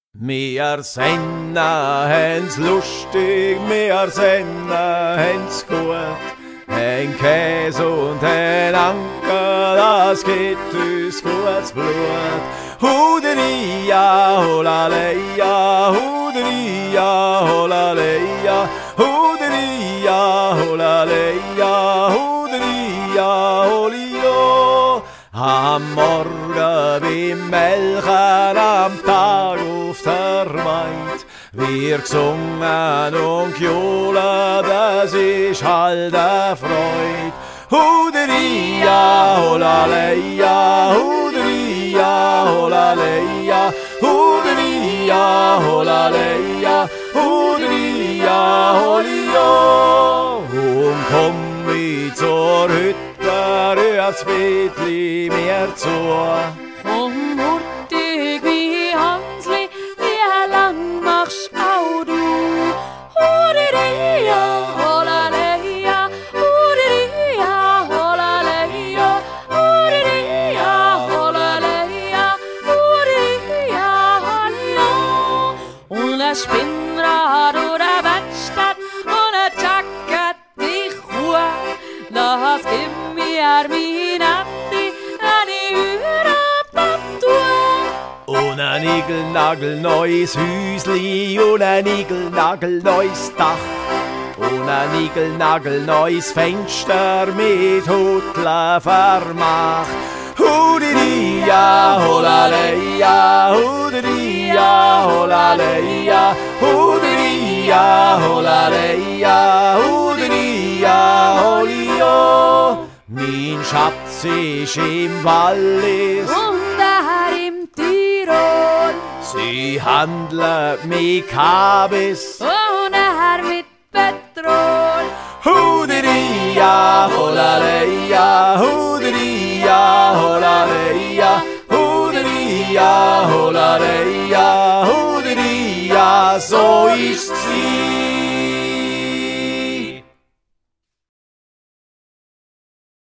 Wir senden's lustig, wir senden's gut. Ein Käse und ein Anker, das gibt uns gutes Blut. Huderia, holaleia, huderia, holaleia, huderia, holaleia, huderia, holio. Am Morgen beim Melken, am Tag auf der Maid, wird gesungen und gejohlt, das ist halt eine Freude. Huderia, holaleia, huderia, holaleia, huderia, holaleia, huderia, holio. Und komm mit zur Hütte, ruf's Bettli mir zu. Komm hurtig wie Hansli, wie lang machst auch du? Huderia, holaleia, huderia, holaleia, huderia, holaleia, huderia, hallo. Und ein Spinnrad oder Werkstatt und ein Jacket, die Kuh, das gibt mir mein Andi, eine und ein nigelnagelneues Hüsli und ein nigelnagelneues Dach und ein nigelnagelneues Fenster mit Hutle vermacht. Huderia, holaleia, huderia, holaleia, huderia, holaleia, huderia, holio. Mein Schatz ist im Wallis und er im Tirol. Sie handelt mit Kabis und er mit Petrol. Huderia, holaleia, huderia, holaleia, huderia, holaleia, huderia, so ist's sie.